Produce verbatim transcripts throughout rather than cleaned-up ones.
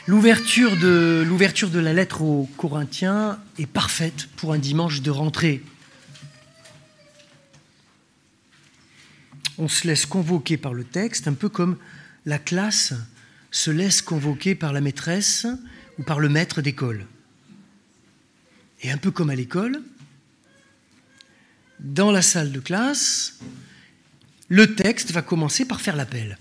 L'ouverture de, l'ouverture de la lettre aux Corinthiens est parfaite pour un dimanche de rentrée. On se laisse convoquer par le texte, un peu comme la classe se laisse convoquer par la maîtresse ou par le maître d'école. Et un peu comme à l'école, dans la salle de classe, le texte va commencer par faire l'appel.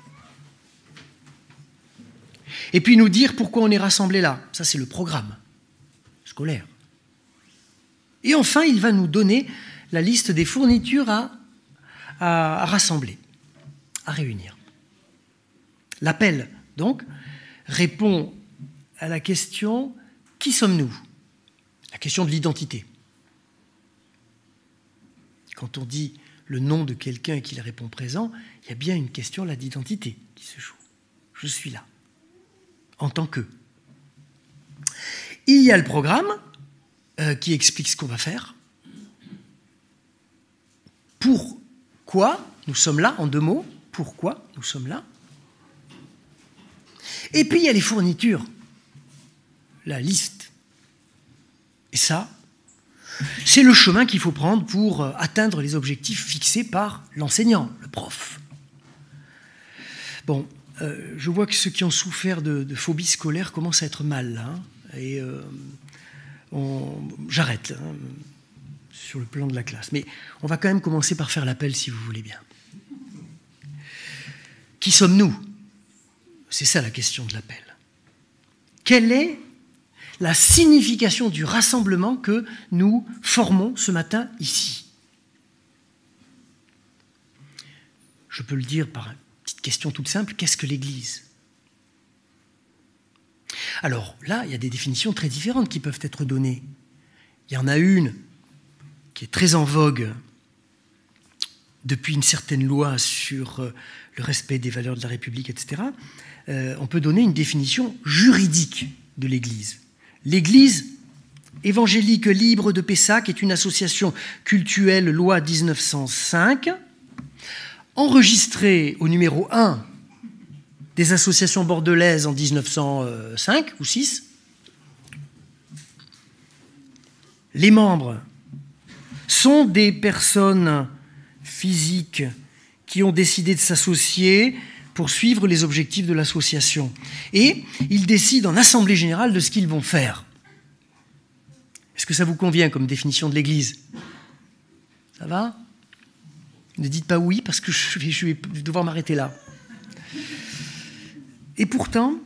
Et puis nous dire pourquoi on est rassemblés là. Ça, c'est le programme scolaire. Et enfin, il va nous donner la liste des fournitures à, à, à rassembler, à réunir. L'appel, donc, répond à la question « Qui sommes-nous » ? La question de l'identité. Quand on dit le nom de quelqu'un et qu'il répond présent, il y a bien une question là d'identité qui se joue. Je suis là, en tant que. Il y a le programme euh, qui explique ce qu'on va faire. Pourquoi nous sommes là, en deux mots. Pourquoi nous sommes là. Et puis il y a les fournitures, la liste. Et ça, c'est le chemin qu'il faut prendre pour atteindre les objectifs fixés par l'enseignant, le prof. Bon, euh, je vois que ceux qui ont souffert de, de phobie scolaire commencent à être mal, là. Hein, et euh, on, j'arrête, là, hein, sur le plan de la classe. Mais on va quand même commencer par faire l'appel, si vous voulez bien. Qui sommes-nous ? C'est ça la question de l'appel. Quelle est la signification du rassemblement que nous formons ce matin ici? Je peux le dire par une petite question toute simple, qu'est-ce que l'Église? Alors là, il y a des définitions très différentes qui peuvent être données. Il y en a une qui est très en vogue depuis une certaine loi sur le respect des valeurs de la République, et cetera. Euh, on peut donner une définition juridique de l'Église. L'Église évangélique libre de Pessac est une association cultuelle loi dix-neuf cent cinq, enregistrée au numéro un des associations bordelaises en dix-neuf cent cinq ou six. Les membres sont des personnes physiques qui ont décidé de s'associer pour suivre les objectifs de l'association. Et ils décident en assemblée générale de ce qu'ils vont faire. Est-ce que ça vous convient comme définition de l'Église? Ça va? Ne dites pas oui, parce que je vais, je vais devoir m'arrêter là. Et pourtant,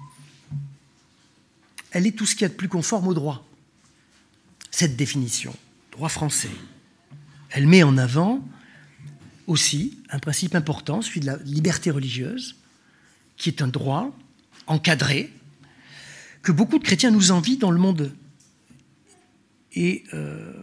elle est tout ce qu'il y a de plus conforme au droit. Cette définition, droit français, elle met en avant aussi un principe important, celui de la liberté religieuse, qui est un droit encadré, que beaucoup de chrétiens nous envient dans le monde. Et euh,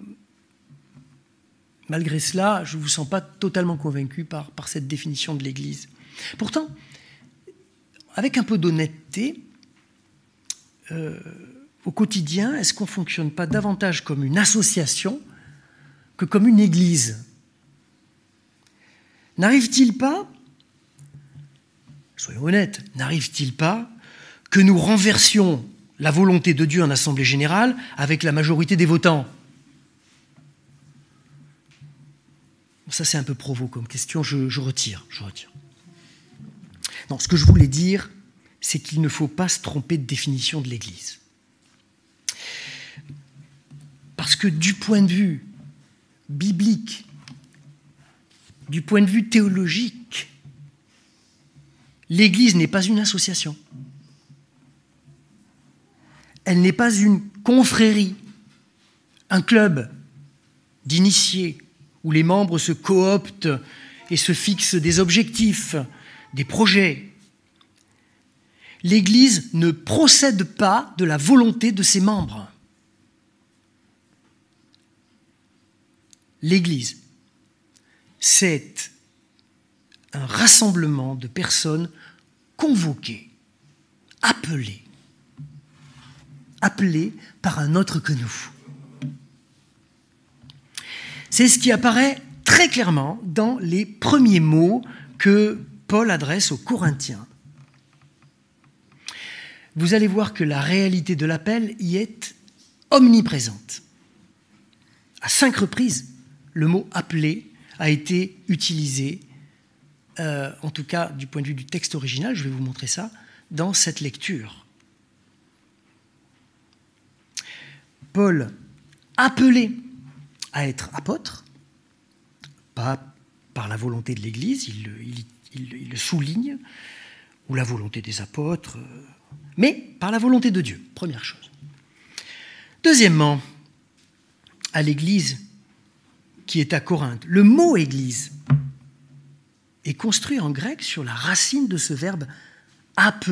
malgré cela, je ne vous sens pas totalement convaincu par, par cette définition de l'Église. Pourtant, avec un peu d'honnêteté, euh, au quotidien, est-ce qu'on ne fonctionne pas davantage comme une association que comme une église? N'arrive-t-il pas, soyons honnêtes, n'arrive-t-il pas que nous renversions la volonté de Dieu en assemblée générale avec la majorité des votants? Ça, c'est un peu provo comme question, je, je retire, je retire. Non, ce que je voulais dire, c'est qu'il ne faut pas se tromper de définition de l'Église. Parce que du point de vue biblique, du point de vue théologique, l'Église n'est pas une association. Elle n'est pas une confrérie, un club d'initiés où les membres se cooptent et se fixent des objectifs, des projets. L'Église ne procède pas de la volonté de ses membres. L'Église, c'est un rassemblement de personnes convoquées, appelées, appelées par un autre que nous. C'est ce qui apparaît très clairement dans les premiers mots que Paul adresse aux Corinthiens. vous allez voir que la réalité de l'appel y est omniprésente. À cinq reprises, le mot « appeler » a été utilisé, euh, en tout cas du point de vue du texte original, je vais vous montrer ça, dans cette lecture. Paul, appelé à être apôtre, pas par la volonté de l'Église, il, il, il, il le souligne, ou la volonté des apôtres, mais par la volonté de Dieu, première chose. Deuxièmement, à l'Église qui est à Corinthe, le mot « Église » est construit en grec sur la racine de ce verbe « appeler »,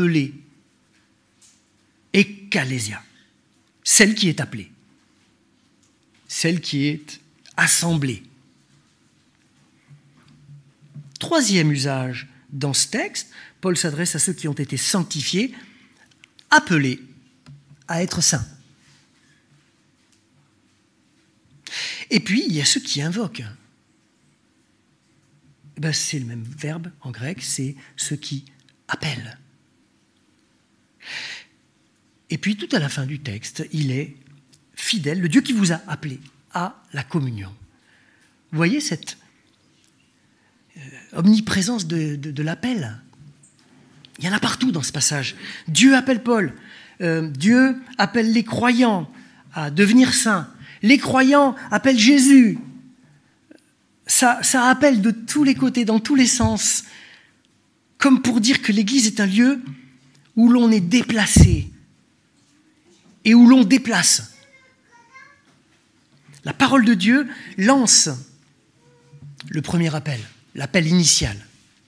ekkalesia, celle qui est appelée, celle qui est assemblée. Troisième usage dans ce texte, Paul s'adresse à ceux qui ont été sanctifiés, appelés à être saints. Et puis, il y a ceux qui invoquent. Eh ben, c'est le même verbe en grec, c'est ceux qui appellent. Et puis, tout à la fin du texte, il est fidèle, le Dieu qui vous a appelé à la communion. Vous voyez cette euh, omniprésence de, de, de l'appel? Il y en a partout dans ce passage. Dieu appelle Paul, euh, Dieu appelle les croyants à devenir saints. Les croyants appellent Jésus. Ça, ça appelle de tous les côtés, dans tous les sens, comme pour dire que l'Église est un lieu où l'on est déplacé et où l'on déplace. La parole de Dieu lance le premier appel, l'appel initial.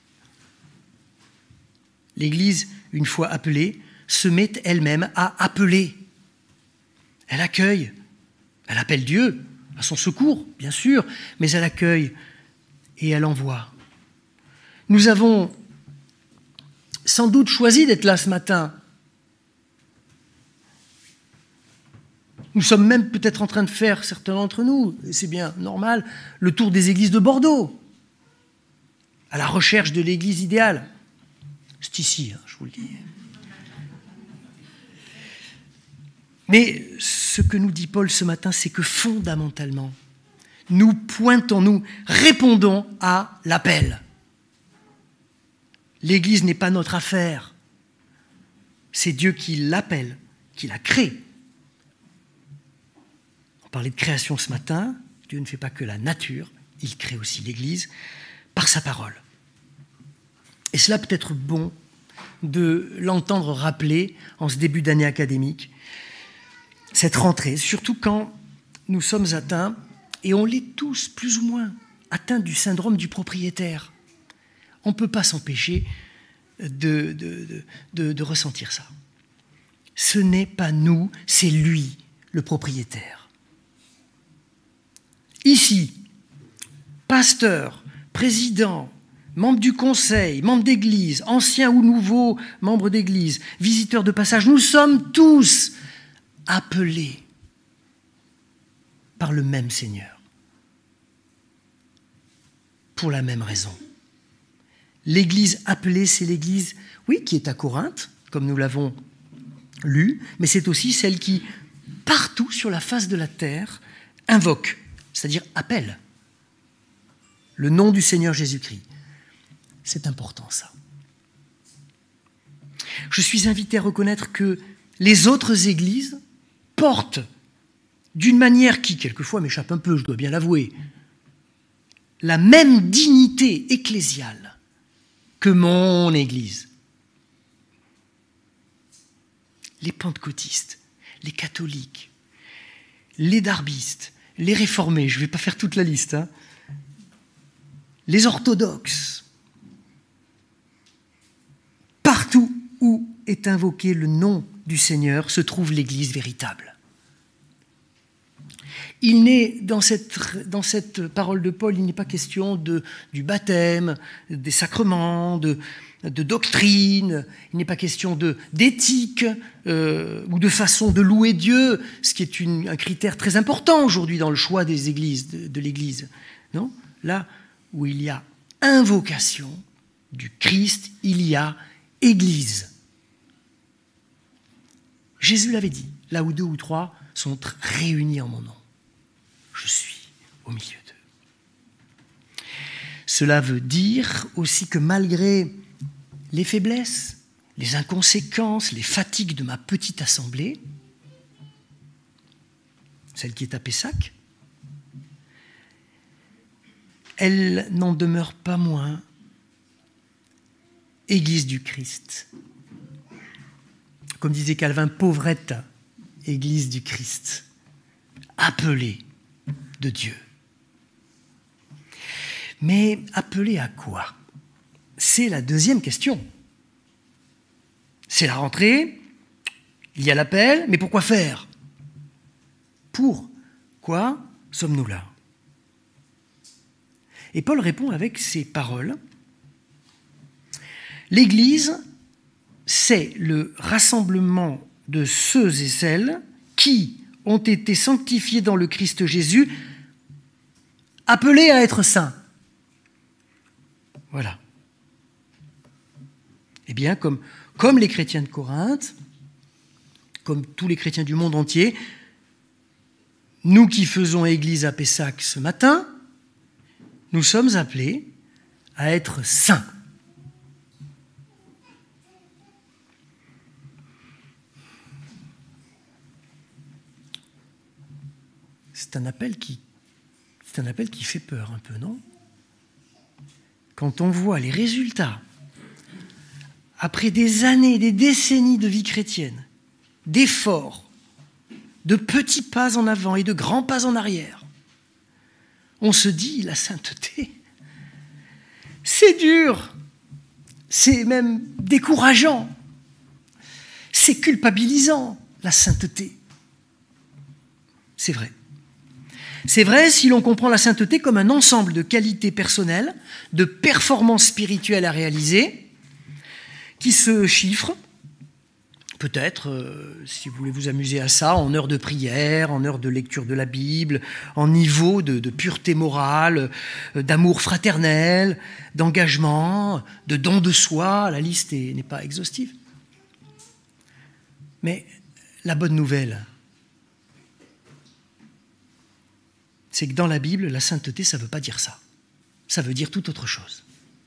L'Église, une fois appelée, se met elle-même à appeler. Elle accueille. Elle appelle Dieu à son secours, bien sûr, mais elle accueille et elle envoie. Nous avons sans doute choisi d'être là ce matin. Nous sommes même peut-être en train de faire, certains d'entre nous, et c'est bien normal, le tour des églises de Bordeaux, à la recherche de l'église idéale. C'est ici, hein, je vous le dis. Mais ce que nous dit Paul ce matin, c'est que fondamentalement, nous pointons, nous répondons à l'appel. L'Église n'est pas notre affaire. C'est Dieu qui l'appelle, qui la crée. On parlait de création ce matin. Dieu ne fait pas que la nature, il crée aussi l'Église par sa parole. Et cela peut être bon de l'entendre rappeler en ce début d'année académique, cette rentrée, surtout quand nous sommes atteints, et on l'est tous plus ou moins, atteints du syndrome du propriétaire. On ne peut pas s'empêcher de, de, de, de, de ressentir ça. Ce n'est pas nous, c'est lui, le propriétaire. Ici, pasteur, président, membre du conseil, membre d'église, ancien ou nouveau membre d'église, visiteur de passage, nous sommes tous appelés par le même Seigneur, pour la même raison. L'église appelée, c'est l'église, oui, qui est à Corinthe, comme nous l'avons lu, mais c'est aussi celle qui, partout sur la face de la terre, invoque, c'est-à-dire appelle le nom du Seigneur Jésus-Christ. C'est important, ça. Je suis invité à reconnaître que les autres églises portent, d'une manière qui, quelquefois, m'échappe un peu, je dois bien l'avouer, la même dignité ecclésiale que mon Église. Les pentecôtistes, les catholiques, les darbistes, les réformés, je ne vais pas faire toute la liste, hein, les orthodoxes, partout où est invoqué le nom du Seigneur se trouve l'Église véritable. Il n'est, dans cette, dans cette parole de Paul, il n'est pas question de, du baptême, des sacrements, de, de doctrine, il n'est pas question de, d'éthique euh, ou de façon de louer Dieu, ce qui est une, un critère très important aujourd'hui dans le choix des églises, de, de l'Église. Non ? Là où il y a invocation du Christ, il y a Église. Jésus l'avait dit, là où deux ou trois sont réunis en mon nom, je suis au milieu d'eux. Cela veut dire aussi que malgré les faiblesses, les inconséquences, les fatigues de ma petite assemblée, celle qui est à Pessac, elle n'en demeure pas moins Église du Christ. Comme disait Calvin, pauvrette Église du Christ, appelée de Dieu. Mais appelée à quoi? C'est la deuxième question. C'est la rentrée, il y a l'appel, mais pourquoi faire? Pourquoi sommes-nous là? Et Paul répond avec ces paroles. L'Église, c'est le rassemblement de ceux et celles qui ont été sanctifiés dans le Christ Jésus, appelés à être saints. Voilà. Eh bien, comme, comme les chrétiens de Corinthe, comme tous les chrétiens du monde entier, nous qui faisons Église à Pessac ce matin, nous sommes appelés à être saints. C'est un appel qui, c'est un appel qui fait peur un peu, non? Quand on voit les résultats, après des années, des décennies de vie chrétienne, d'efforts, de petits pas en avant et de grands pas en arrière, on se dit, la sainteté, c'est dur, c'est même décourageant, c'est culpabilisant, la sainteté. C'est vrai. C'est vrai si l'on comprend la sainteté comme un ensemble de qualités personnelles, de performances spirituelles à réaliser, qui se chiffrent, peut-être, euh, si vous voulez vous amuser à ça, en heures de prière, en heures de lecture de la Bible, en niveau de, de pureté morale, euh, d'amour fraternel, d'engagement, de don de soi, la liste est, n'est pas exhaustive. Mais la bonne nouvelle, c'est que dans la Bible, la sainteté, ça ne veut pas dire ça. Ça veut dire tout autre chose.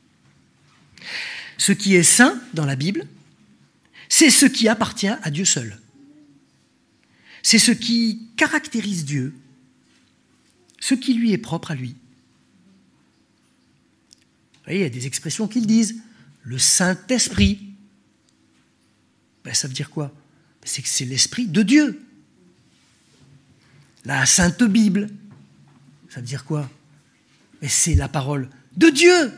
Ce qui est saint dans la Bible, c'est ce qui appartient à Dieu seul. C'est ce qui caractérise Dieu, ce qui lui est propre à lui. Vous voyez, il y a des expressions qui le disent. Le Saint-Esprit. Ben, ça veut dire quoi? C'est que c'est l'Esprit de Dieu. La Sainte Bible. Ça veut dire quoi? Mais c'est la parole de Dieu.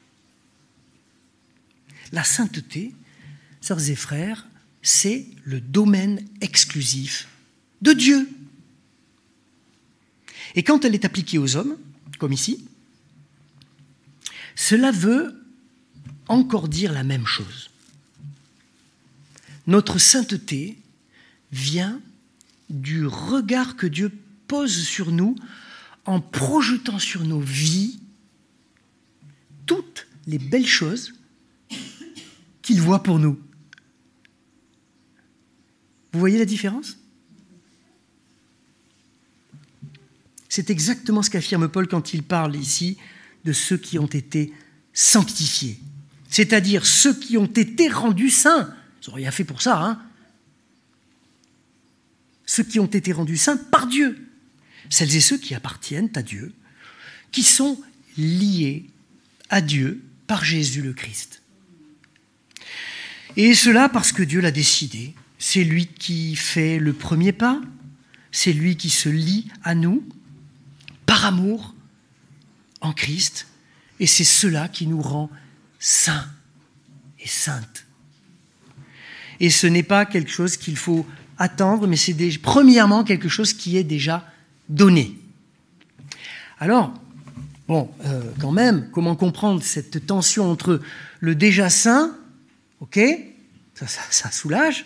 La sainteté, sœurs et frères, c'est le domaine exclusif de Dieu. Et quand elle est appliquée aux hommes, comme ici, cela veut encore dire la même chose. Notre sainteté vient du regard que Dieu pose sur nous en projetant sur nos vies toutes les belles choses qu'il voit pour nous. Vous voyez la différence? C'est exactement ce qu'affirme Paul quand il parle ici de ceux qui ont été sanctifiés, c'est-à-dire ceux qui ont été rendus saints. Ils n'ont rien fait pour ça, hein? Ceux qui ont été rendus saints par Dieu. Celles et ceux qui appartiennent à Dieu, qui sont liés à Dieu par Jésus le Christ. Et cela parce que Dieu l'a décidé. C'est lui qui fait le premier pas, c'est lui qui se lie à nous par amour en Christ, et c'est cela qui nous rend saints et saintes. Et ce n'est pas quelque chose qu'il faut attendre, mais c'est déjà, premièrement quelque chose qui est déjà donné. Alors, bon, euh, quand même, comment comprendre cette tension entre le déjà saint, ok, ça, ça, ça soulage,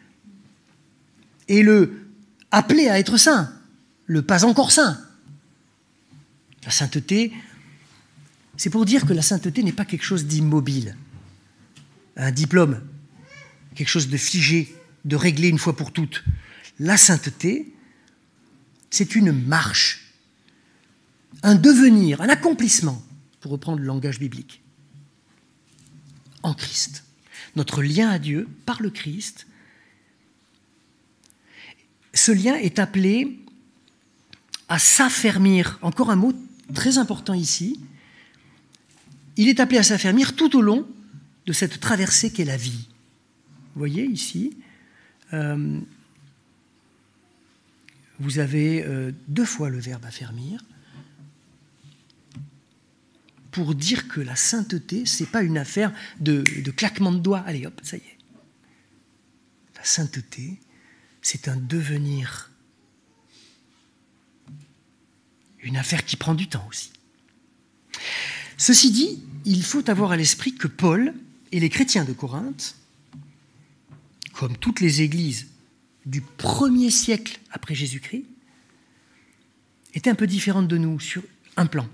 et le appelé à être saint, le pas encore saint. La sainteté, c'est pour dire que la sainteté n'est pas quelque chose d'immobile, un diplôme, quelque chose de figé, de régler une fois pour toutes. La sainteté, c'est une marche, un devenir, un accomplissement, pour reprendre le langage biblique, en Christ. Notre lien à Dieu par le Christ. Ce lien est appelé à s'affermir. Encore un mot très important ici. Il est appelé à s'affermir tout au long de cette traversée qu'est la vie. Vous voyez ici, euh, vous avez euh, deux fois le verbe affermir pour dire que la sainteté, ce n'est pas une affaire de, de claquement de doigts. Allez, hop, ça y est. La sainteté, c'est un devenir. Une affaire qui prend du temps aussi. Ceci dit, il faut avoir à l'esprit que Paul et les chrétiens de Corinthe, comme toutes les églises du premier siècle après Jésus-Christ, étaient un peu différentes de nous sur un plan.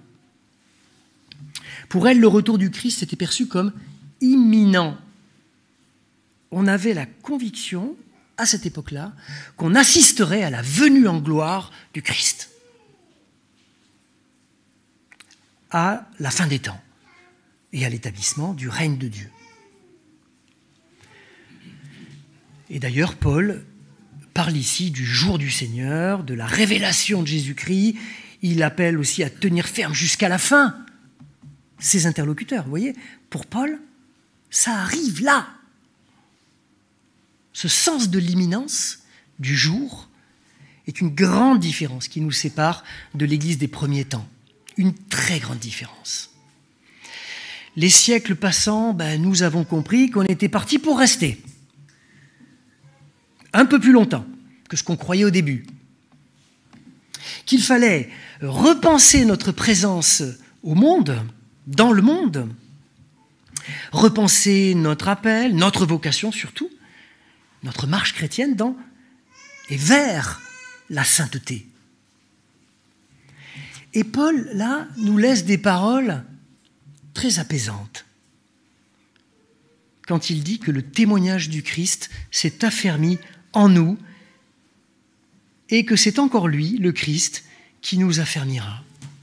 Pour elles, le retour du Christ était perçu comme imminent. On avait la conviction, à cette époque-là, qu'on assisterait à la venue en gloire du Christ, à la fin des temps et à l'établissement du règne de Dieu. Et d'ailleurs, Paul parle ici du jour du Seigneur, de la révélation de Jésus-Christ. Il appelle aussi à tenir ferme jusqu'à la fin ses interlocuteurs. Vous voyez, pour Paul, ça arrive là. Ce sens de l'imminence du jour est une grande différence qui nous sépare de l'Église des premiers temps. Une très grande différence. Les siècles passant, ben, nous avons compris qu'on était parti pour rester. Un peu plus longtemps que ce qu'on croyait au début. Qu'il fallait repenser notre présence au monde, dans le monde, repenser notre appel, notre vocation surtout, notre marche chrétienne dans et vers la sainteté. Et Paul, là, nous laisse des paroles très apaisantes quand il dit que le témoignage du Christ s'est affermi en nous et que c'est encore lui, le Christ, qui nous affermira.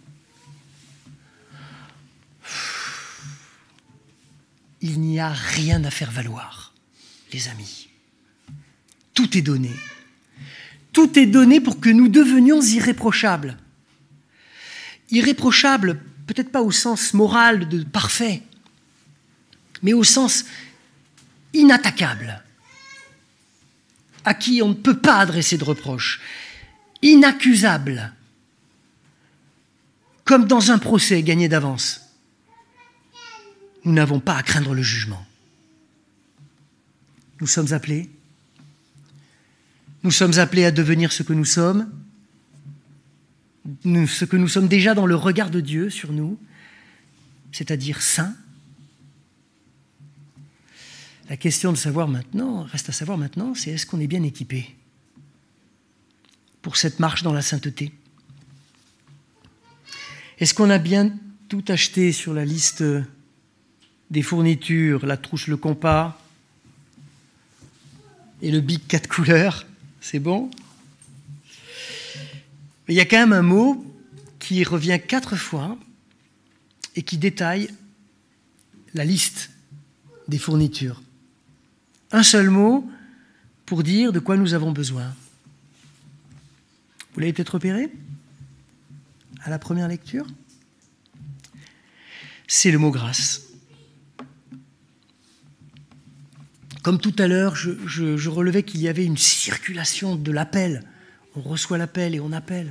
Il n'y a rien à faire valoir, les amis. Tout est donné. Tout est donné pour que nous devenions irréprochables. Irréprochables, peut-être pas au sens moral de parfait, mais au sens inattaquable, à qui on ne peut pas adresser de reproches, inaccusable, comme dans un procès gagné d'avance. Nous n'avons pas à craindre le jugement. Nous sommes appelés, nous sommes appelés à devenir ce que nous sommes, nous, ce que nous sommes déjà dans le regard de Dieu sur nous, c'est-à-dire saints. La question de savoir maintenant, reste à savoir maintenant, c'est est-ce qu'on est bien équipé pour cette marche dans la sainteté? Est-ce qu'on a bien tout acheté sur la liste des fournitures, la trousse, le compas et le bic quatre couleurs? C'est bon? Mais il y a quand même un mot qui revient quatre fois et qui détaille la liste des fournitures. Un seul mot pour dire de quoi nous avons besoin. Vous l'avez peut-être repéré à la première lecture? C'est le mot grâce. Comme tout à l'heure, je, je, je relevais qu'il y avait une circulation de l'appel. On reçoit l'appel et on appelle.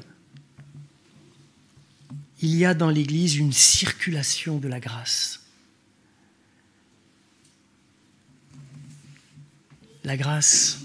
Il y a dans l'Église une circulation de la grâce. La grâce,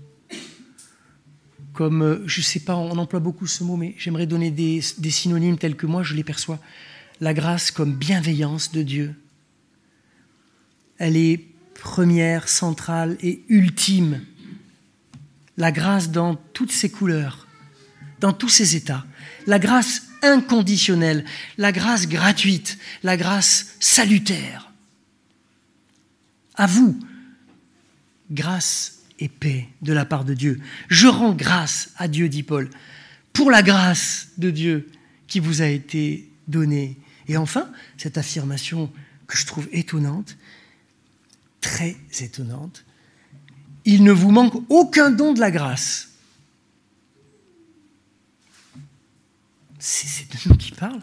comme, je ne sais pas, on emploie beaucoup ce mot, mais j'aimerais donner des, des synonymes tels que moi je les perçois. La grâce comme bienveillance de Dieu. Elle est première, centrale et ultime. La grâce dans toutes ses couleurs, dans tous ses états. La grâce inconditionnelle, la grâce gratuite, la grâce salutaire. À vous, grâce et paix de la part de Dieu. Je rends grâce à Dieu, dit Paul, pour la grâce de Dieu qui vous a été donnée. Et enfin, cette affirmation que je trouve étonnante, très étonnante, il ne vous manque aucun don de la grâce. C'est, c'est de nous qui parle.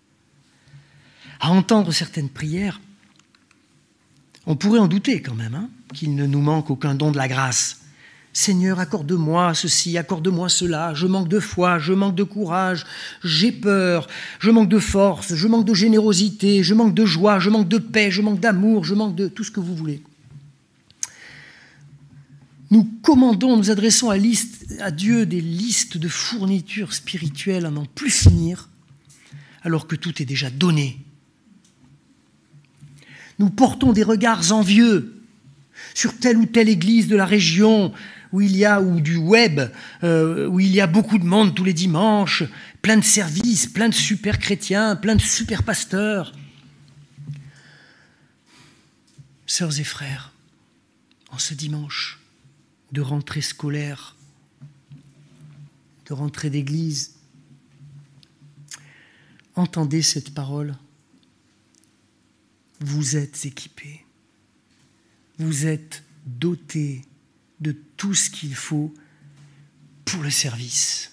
À entendre certaines prières, on pourrait en douter quand même, hein, qu'il ne nous manque aucun don de la grâce. Seigneur, accorde-moi ceci, accorde-moi cela, je manque de foi, je manque de courage, j'ai peur, je manque de force, je manque de générosité, je manque de joie, je manque de paix, je manque d'amour, je manque de tout ce que vous voulez. Nous commandons, nous adressons à, liste, à Dieu des listes de fournitures spirituelles à n'en plus finir, alors que tout est déjà donné. Nous portons des regards envieux sur telle ou telle église de la région où il y a, ou du web, euh, où il y a beaucoup de monde tous les dimanches, plein de services, plein de super chrétiens, plein de super pasteurs. Sœurs et frères, en ce dimanche de rentrée scolaire, de rentrée d'église, entendez cette parole. Vous êtes équipés, vous êtes dotés de tout ce qu'il faut pour le service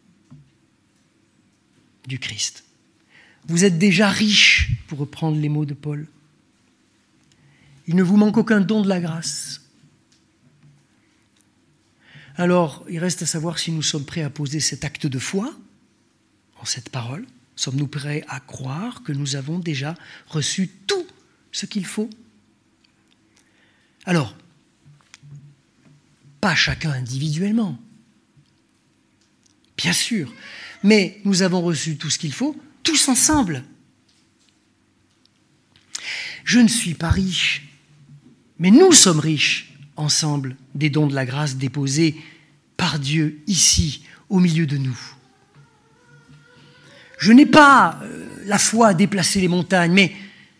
du Christ. Vous êtes déjà riches, pour reprendre les mots de Paul. Il ne vous manque aucun don de la grâce. Alors, il reste à savoir si nous sommes prêts à poser cet acte de foi en cette parole. Sommes-nous prêts à croire que nous avons déjà reçu tout ce qu'il faut? Alors, pas chacun individuellement, bien sûr, mais nous avons reçu tout ce qu'il faut, tous ensemble. Je ne suis pas riche, mais nous sommes riches ensemble des dons de la grâce déposés par Dieu ici, au milieu de nous. Je n'ai pas euh, la foi à déplacer les montagnes, mais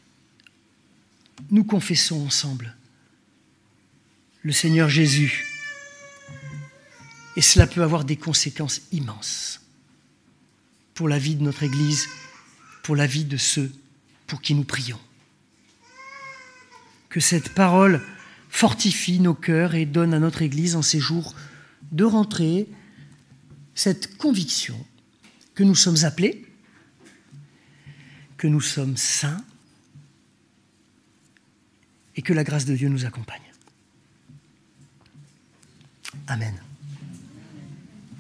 nous confessons ensemble le Seigneur Jésus. Et cela peut avoir des conséquences immenses pour la vie de notre Église, pour la vie de ceux pour qui nous prions. Que cette parole fortifie nos cœurs et donne à notre Église en ces jours de rentrée cette conviction que nous sommes appelés, que nous sommes saints et que la grâce de Dieu nous accompagne. Amen.